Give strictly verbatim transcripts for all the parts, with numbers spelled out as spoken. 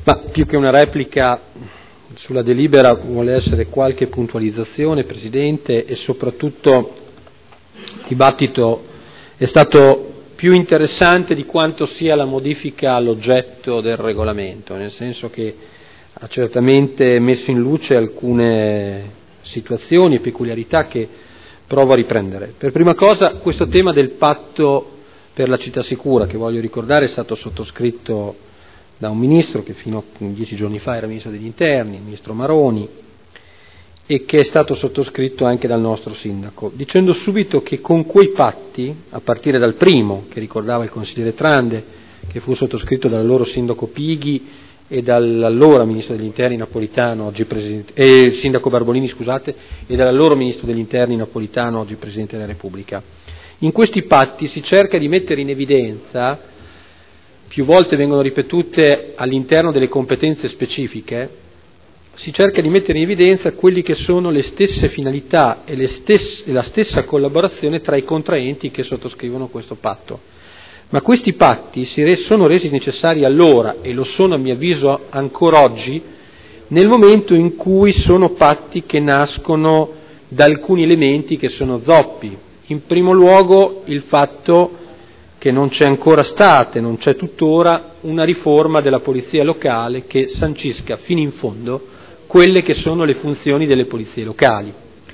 Ma più che una replica sulla delibera vuole essere qualche puntualizzazione, Presidente, e soprattutto il dibattito è stato più interessante di quanto sia la modifica all'oggetto del regolamento, nel senso che ha certamente messo in luce alcune situazioni e peculiarità che provo a riprendere. Per prima cosa, questo tema del patto per la città sicura, che voglio ricordare è stato sottoscritto da un ministro che fino a dieci giorni fa era ministro degli interni, il ministro Maroni, e che è stato sottoscritto anche dal nostro sindaco, dicendo subito che con quei patti, a partire dal primo che ricordava il consigliere Trande, che fu sottoscritto dal loro sindaco Pighi e dall'allora ministro degli interni Napolitano, oggi presidente, eh, sindaco Barbolini, scusate, e dall'allora ministro degli interni Napolitano, oggi Presidente della Repubblica. In questi patti si cerca di mettere in evidenza, più volte vengono ripetute all'interno delle competenze specifiche, si cerca di mettere in evidenza quelli che sono le stesse finalità e, le stesse, e la stessa collaborazione tra i contraenti che sottoscrivono questo patto. Ma questi patti si re, sono resi necessari allora, e lo sono a mio avviso ancora oggi, nel momento in cui sono patti che nascono da alcuni elementi che sono zoppi. In primo luogo il fatto che non c'è ancora stata e non c'è tuttora una riforma della polizia locale che sancisca fino in fondo quelle che sono le funzioni delle polizie locali.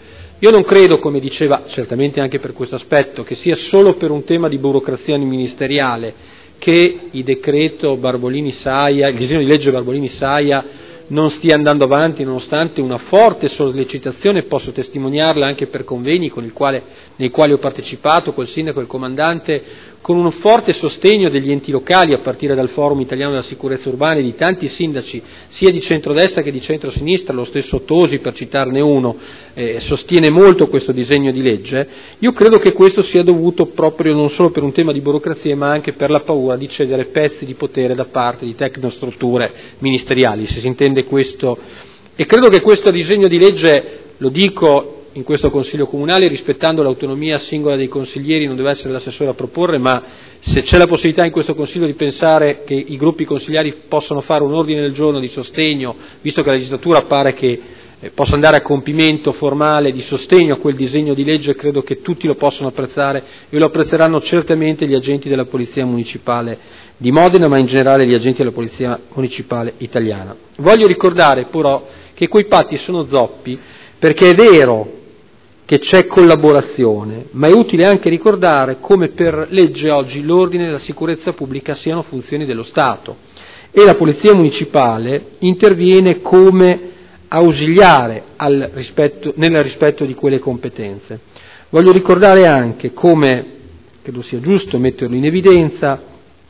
Io non credo, come diceva, certamente anche per questo aspetto, che sia solo per un tema di burocrazia ministeriale che il decreto Barbolini-Saia, il disegno di legge Barbolini-Saia non stia andando avanti nonostante una forte sollecitazione, posso testimoniarla anche per convegni con il quale, nei quali ho partecipato col sindaco e il comandante, con un forte sostegno degli enti locali a partire dal Forum Italiano della Sicurezza Urbana e di tanti sindaci sia di centrodestra che di centrosinistra, lo stesso Tosi per citarne uno, eh, sostiene molto questo disegno di legge. Io credo che questo sia dovuto proprio non solo per un tema di burocrazia ma anche per la paura di cedere pezzi di potere da parte di tecnostrutture ministeriali, se si intende questo, e credo che questo disegno di legge, lo dico in questo Consiglio Comunale, rispettando l'autonomia singola dei consiglieri, non deve essere l'assessore a proporre, ma se c'è la possibilità in questo Consiglio di pensare che i gruppi consigliari possano fare un ordine del giorno di sostegno, visto che la legislatura pare che eh, possa andare a compimento formale di sostegno a quel disegno di legge, credo che tutti lo possano apprezzare e lo apprezzeranno certamente gli agenti della Polizia Municipale di Modena, ma in generale gli agenti della Polizia Municipale italiana. Voglio ricordare però che quei patti sono zoppi perché è vero che c'è collaborazione, ma è utile anche ricordare come per legge oggi l'ordine e la sicurezza pubblica siano funzioni dello Stato e la Polizia Municipale interviene come ausiliare al rispetto, nel rispetto di quelle competenze. Voglio ricordare anche come, credo sia giusto metterlo in evidenza,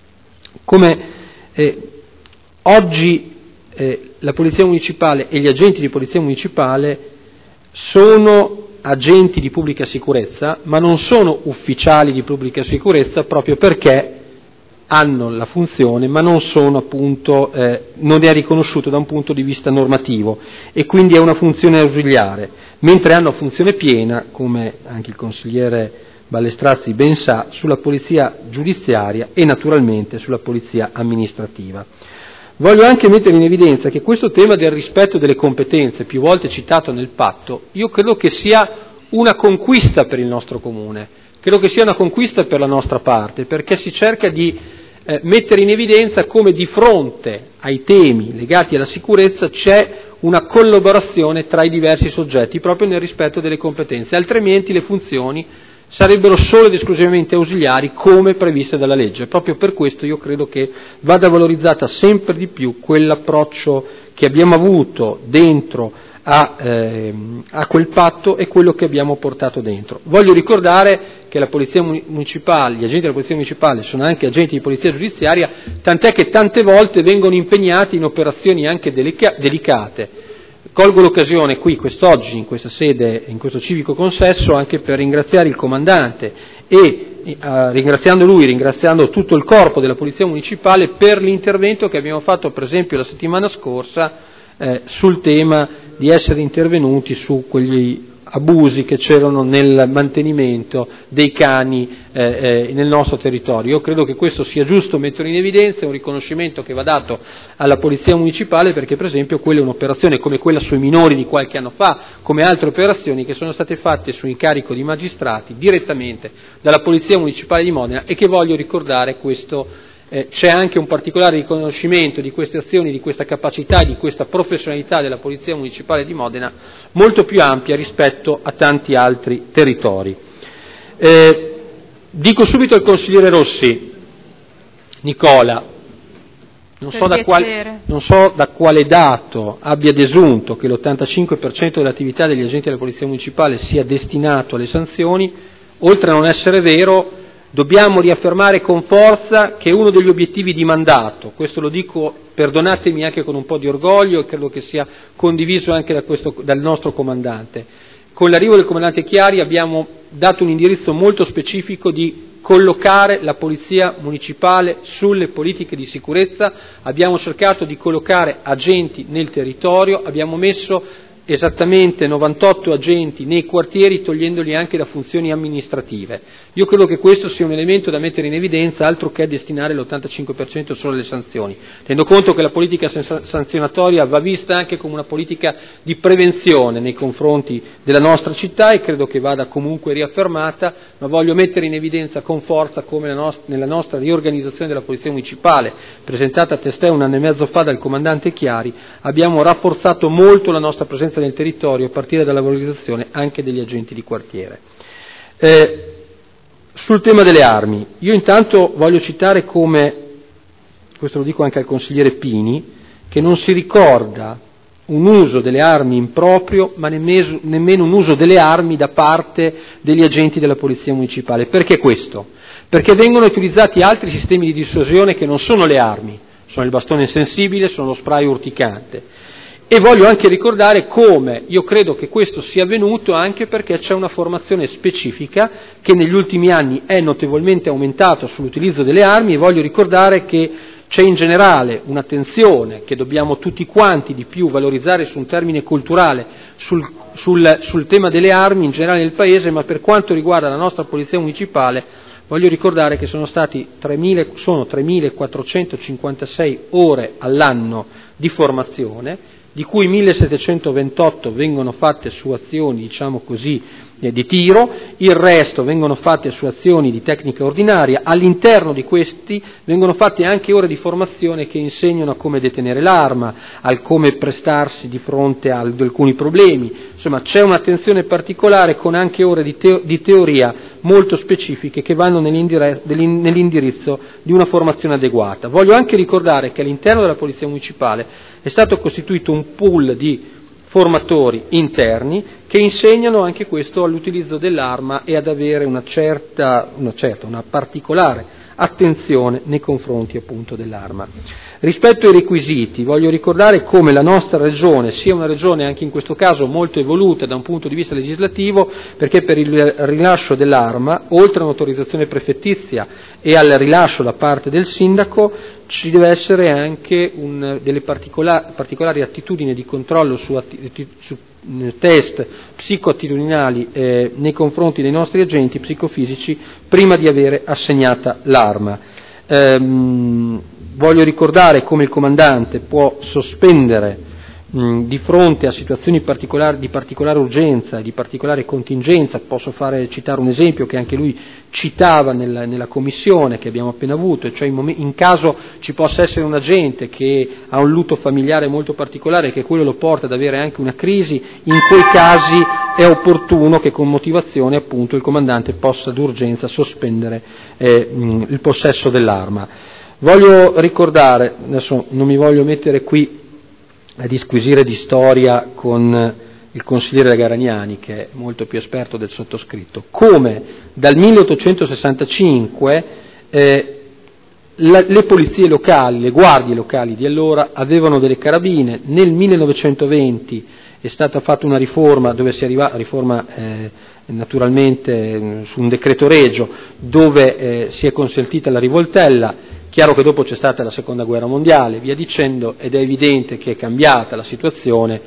come eh, oggi eh, la Polizia Municipale e gli agenti di Polizia Municipale sono agenti di pubblica sicurezza, ma non sono ufficiali di pubblica sicurezza proprio perché hanno la funzione, ma non sono appunto, eh, non è riconosciuto da un punto di vista normativo e quindi è una funzione ausiliare, mentre hanno funzione piena, come anche il consigliere Ballestrazzi ben sa, sulla polizia giudiziaria e naturalmente sulla polizia amministrativa. Voglio anche mettere in evidenza che questo tema del rispetto delle competenze, più volte citato nel patto, io credo che sia una conquista per il nostro comune, credo che sia una conquista per la nostra parte, perché si cerca di eh, mettere in evidenza come di fronte ai temi legati alla sicurezza c'è una collaborazione tra i diversi soggetti, proprio nel rispetto delle competenze, altrimenti le funzioni sarebbero solo ed esclusivamente ausiliari come previste dalla legge. Proprio per questo io credo che vada valorizzata sempre di più quell'approccio che abbiamo avuto dentro a, eh, a quel patto e quello che abbiamo portato dentro. Voglio ricordare che la Polizia Municipale, gli agenti della Polizia Municipale sono anche agenti di Polizia Giudiziaria, tant'è che tante volte vengono impegnati in operazioni anche delica- delicate. Colgo l'occasione qui quest'oggi, in questa sede, in questo civico consesso, anche per ringraziare il comandante e, eh, ringraziando lui, ringraziando tutto il corpo della Polizia Municipale per l'intervento che abbiamo fatto, per esempio, la settimana scorsa eh, sul tema di essere intervenuti su quegli abusi che c'erano nel mantenimento dei cani eh, eh, nel nostro territorio. Io credo che questo sia giusto mettere in evidenza, è un riconoscimento che va dato alla Polizia Municipale, perché per esempio quella è un'operazione come quella sui minori di qualche anno fa, come altre operazioni che sono state fatte su incarico di magistrati direttamente dalla Polizia Municipale di Modena, e che voglio ricordare questo. Eh, c'è anche un particolare riconoscimento di queste azioni, di questa capacità e di questa professionalità della Polizia Municipale di Modena, molto più ampia rispetto a tanti altri territori. Eh, dico subito al consigliere Rossi, Nicola, non so, da quale, non so da quale dato abbia desunto che l'ottantacinque per cento dell'attività degli agenti della Polizia Municipale sia destinato alle sanzioni. Oltre a non essere vero, dobbiamo riaffermare con forza che uno degli obiettivi di mandato, questo lo dico, perdonatemi, anche con un po' di orgoglio, e credo che sia condiviso anche da questo, dal nostro comandante. Con l'arrivo del comandante Chiari abbiamo dato un indirizzo molto specifico di collocare la Polizia Municipale sulle politiche di sicurezza, abbiamo cercato di collocare agenti nel territorio, abbiamo messo esattamente novantotto agenti nei quartieri, togliendoli anche da funzioni amministrative. Io credo che questo sia un elemento da mettere in evidenza, altro che destinare l'ottantacinque per cento solo alle sanzioni. Tenendo conto che la politica sanzionatoria va vista anche come una politica di prevenzione nei confronti della nostra città, e credo che vada comunque riaffermata, ma voglio mettere in evidenza con forza come nella nostra riorganizzazione della Polizia Municipale, presentata a testè un anno e mezzo fa dal comandante Chiari, abbiamo rafforzato molto la nostra presenza nel territorio, a partire dalla valorizzazione anche degli agenti di quartiere. Eh, sul tema delle armi, io intanto voglio citare come, questo lo dico anche al consigliere Pini, che non si ricorda un uso delle armi improprio, ma nemmeno, nemmeno un uso delle armi da parte degli agenti della Polizia Municipale. Perché questo? Perché vengono utilizzati altri sistemi di dissuasione che non sono le armi, sono il bastone sensibile, sono lo spray urticante. E voglio anche ricordare come io credo che questo sia avvenuto anche perché c'è una formazione specifica che negli ultimi anni è notevolmente aumentata sull'utilizzo delle armi, e voglio ricordare che c'è in generale un'attenzione che dobbiamo tutti quanti di più valorizzare su un termine culturale sul, sul, sul tema delle armi in generale nel Paese, ma per quanto riguarda la nostra Polizia Municipale voglio ricordare che sono stati tremila, sono tremilaquattrocentocinquantasei ore all'anno di formazione, di cui millesettecentoventotto vengono fatte su azioni, diciamo così, eh, di tiro, il resto vengono fatte su azioni di tecnica ordinaria. All'interno di questi vengono fatte anche ore di formazione che insegnano a come detenere l'arma, al come prestarsi di fronte ad alcuni problemi. Insomma, c'è un'attenzione particolare con anche ore di, teo- di teoria molto specifiche che vanno nell'indirizzo di una formazione adeguata. Voglio anche ricordare che all'interno della Polizia Municipale è stato costituito un pool di formatori interni che insegnano anche questo all'utilizzo dell'arma e ad avere una certa, una certa, una particolare attenzione nei confronti appunto dell'arma. Rispetto ai requisiti, voglio ricordare come la nostra regione sia una regione anche in questo caso molto evoluta da un punto di vista legislativo, perché per il rilascio dell'arma, oltre a un'autorizzazione prefettizia e al rilascio da parte del sindaco, ci deve essere anche un, delle particolari, particolari attitudini di controllo su, atti, su test psicoattitudinali eh, nei confronti dei nostri agenti psicofisici prima di avere assegnata l'arma. Ehm, voglio ricordare come il comandante può sospendere mh, di fronte a situazioni particolari, di particolare urgenza e di particolare contingenza. Posso fare, citare un esempio che anche lui citava nella, nella commissione che abbiamo appena avuto, cioè in, mom- in caso ci possa essere un agente che ha un lutto familiare molto particolare, che quello lo porta ad avere anche una crisi, in quei casi è opportuno che con motivazione appunto il comandante possa d'urgenza sospendere eh, mh, il possesso dell'arma. Voglio ricordare, adesso non mi voglio mettere qui a disquisire di storia con il consigliere Garagnani, che è molto più esperto del sottoscritto, come dal milleottocentosessantacinque eh, la, le polizie locali, le guardie locali di allora avevano delle carabine. Nel millenovecentoventi è stata fatta una riforma dove si arriva, riforma eh, naturalmente eh, su un decreto regio, dove eh, si è consentita la rivoltella. Chiaro che dopo c'è stata la seconda guerra mondiale, via dicendo, ed è evidente che è cambiata la situazione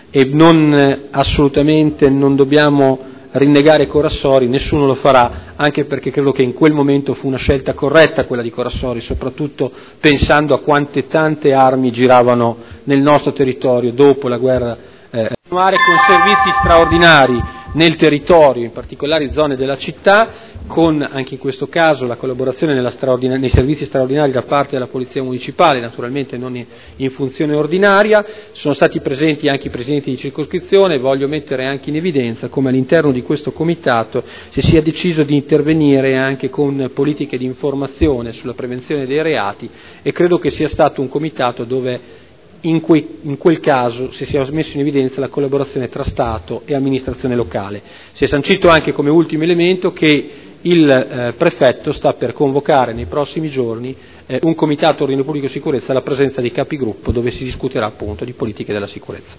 e non assolutamente non dobbiamo rinnegare Corassori, nessuno lo farà, anche perché credo che in quel momento fu una scelta corretta quella di Corassori, soprattutto pensando a quante tante armi giravano nel nostro territorio dopo la guerra. Eh, continuare con servizi straordinari nel territorio, in particolari zone della città, con anche in questo caso la collaborazione nella straordina- nei servizi straordinari da parte della Polizia Municipale, naturalmente non in, in funzione ordinaria. Sono stati presenti anche i presidenti di circoscrizione e voglio mettere anche in evidenza come all'interno di questo comitato si sia deciso di intervenire anche con politiche di informazione sulla prevenzione dei reati, e credo che sia stato un comitato dove In, que, in quel caso si sia messo in evidenza la collaborazione tra Stato e amministrazione locale. Si è sancito anche come ultimo elemento che il eh, prefetto sta per convocare nei prossimi giorni eh, un comitato ordine pubblico e sicurezza alla presenza dei capigruppo, dove si discuterà appunto di politiche della sicurezza.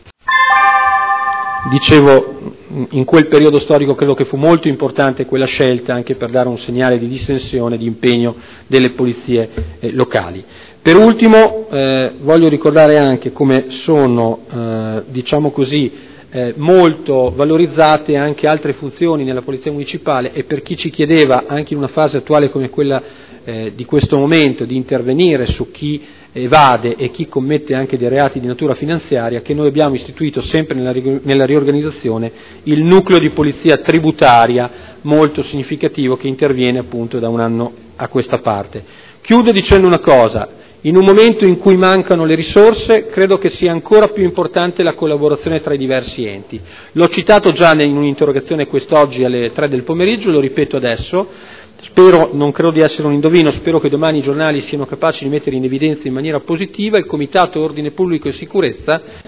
Dicevo, in quel periodo storico credo che fu molto importante quella scelta, anche per dare un segnale di dissensione, di impegno delle polizie eh, locali. Per ultimo eh, voglio ricordare anche come sono, eh, diciamo così, eh, molto valorizzate anche altre funzioni nella Polizia Municipale, e per chi ci chiedeva, anche in una fase attuale come quella eh, di questo momento, di intervenire su chi evade e chi commette anche dei reati di natura finanziaria, che noi abbiamo istituito sempre nella, nella riorganizzazione il nucleo di polizia tributaria molto significativo che interviene appunto da un anno a questa parte. Chiudo dicendo una cosa: in un momento in cui mancano le risorse, credo che sia ancora più importante la collaborazione tra i diversi enti. L'ho citato già in un'interrogazione quest'oggi alle tre del pomeriggio, lo ripeto adesso. Spero, non credo di essere un indovino, spero che domani i giornali siano capaci di mettere in evidenza in maniera positiva il Comitato Ordine Pubblico e Sicurezza